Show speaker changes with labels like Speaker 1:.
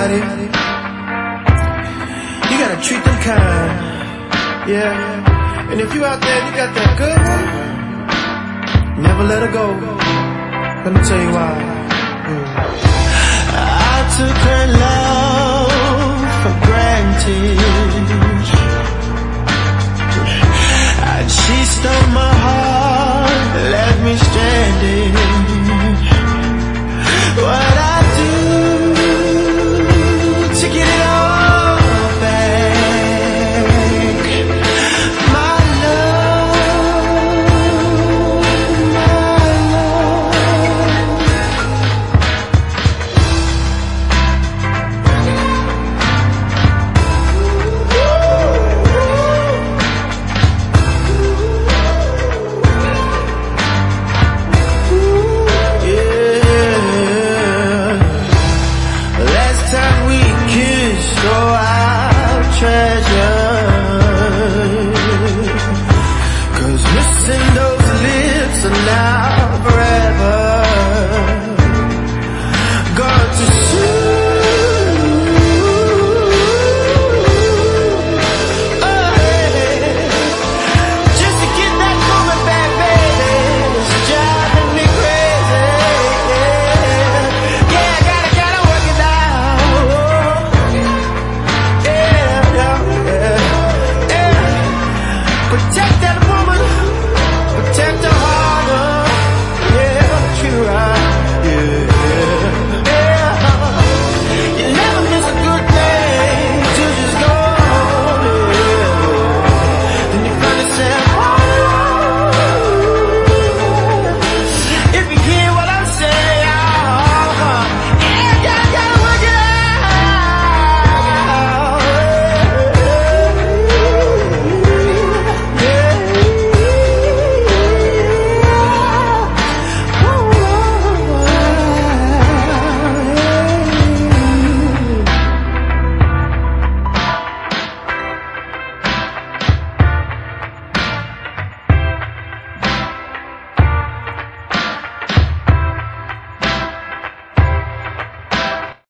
Speaker 1: somebody, you gotta treat them kind, yeah. And if you out there and you got that good one, never let her go. Let me tell you why. I took her love for granted, and she stole my heart, left me stranded.